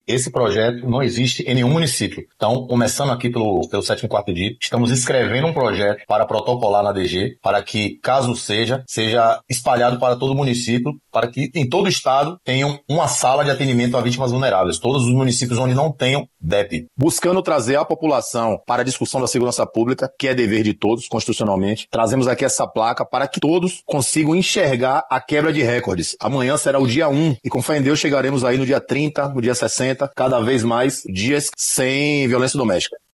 Esse projeto não existe em nenhum município. Então, começando aqui pelo 7º DIP, estamos escrevendo um projeto para protocolar na DG, para que, caso seja espalhado para todo o município, para que em todo o estado tenham uma sala de atendimento a vítimas vulneráveis. Todos os municípios onde não tenham DEP. Buscando trazer a população para a discussão da segurança pública, que é dever de todos, constitucionalmente, trazemos aqui essa placa para que todos consigam enxergar a quebra de recordes. Amanhã será o dia 1 e com fé em Deus chegaremos aí no dia 30, no dia 60, cada vez mais dias sem violência doméstica.